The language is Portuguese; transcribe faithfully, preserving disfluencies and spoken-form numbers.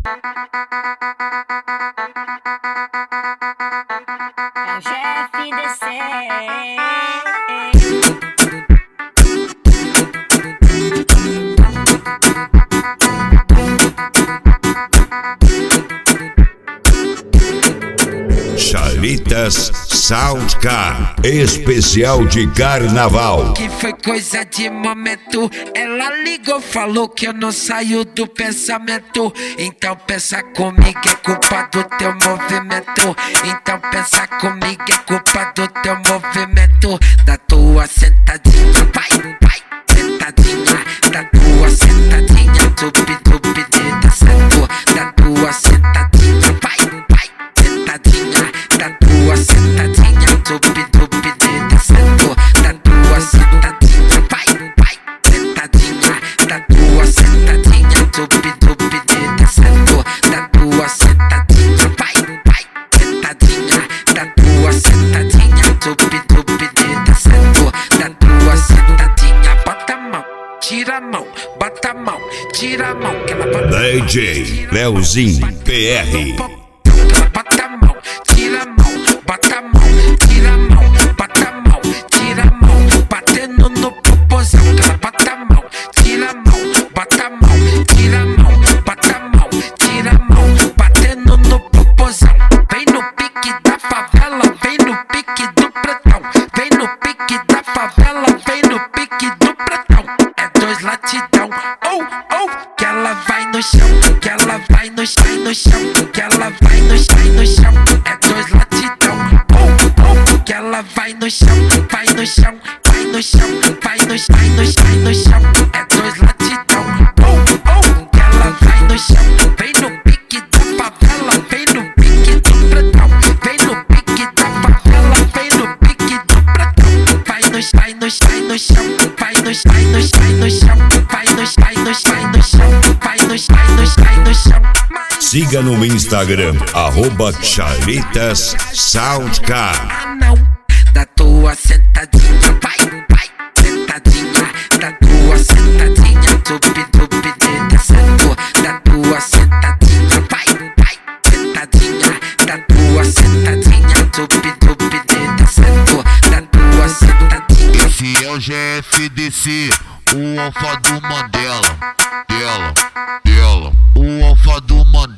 É o G F D C. Chalitas Soundcar, especial de carnaval. Que foi coisa de momento. Ela ligou, falou que eu não saio do pensamento. Então pensa comigo, é culpa do teu movimento. Então pensa comigo, é culpa do teu movimento. Da tua sentadinha, vai, vai, sentadinha. Da tua sentadinha, tupi, tupi, descendo. Da tua sentadinha, vai, vai, sentadinha. Da tua sentadinha, tupi, tupi, descendo. Da tua sentadinha, vai, vai, sentadinha. Da tua sentadinha, tupi, tupi, descendo. Da tua sentadinha, vai, vai, sentadinha. Da tua sentadinha, tupi, tupi, descendo. Da tua sentadinha, bota a mão, tira a mão, bota a mão, tira a mão, que ela bota. D J Leozinho P R. Bota a mão, tira a mão, bota a mão, tira a mão, bota a mão, tira a mão, batendo no popozão. Bota a mão, tira a mão, bota a mão, tira a mão, bota a mão, tira a mão, batendo no popozão. Vem no pique da favela, vem no pique do pretão. Vem no pique da favela, vem no pique do pretão. É dois latidão, ou, oh, ou, oh, que ela vai no chão, que ela vai no chão, no chão, que ela vai no chão, no chão. É dois latidão, ou, oh, ou, que ela vai no chão, vai no chão, vai no chão, vai no chão, vai no chão, no chão. É dois latidão, ou, ou, que ela vai no chão. Vem no pique da favela, vem no pique do pretão. Vem no pique da favela, vem no pique do pretão. Vai no chão, vai no chão, no chão, vai no chão, vai no chão, no chão, vai no chão, vai no chão, no chão, vai no chão, vai no chão, no chão. Siga no Instagram, arroba Chalitas Soundcar. Não, da tua sentadinha, vai, vai, sentadinha. Da tua sentadinha, tupi, tupi, descendo. Da tua sentadinha, vai, vai, sentadinha. Da tua sentadinha, tupi, tupi, descendo. Da tua sentadinha. Esse é o G F D C, o alfa do Mandela, dela, dela, o alfa do Mandela.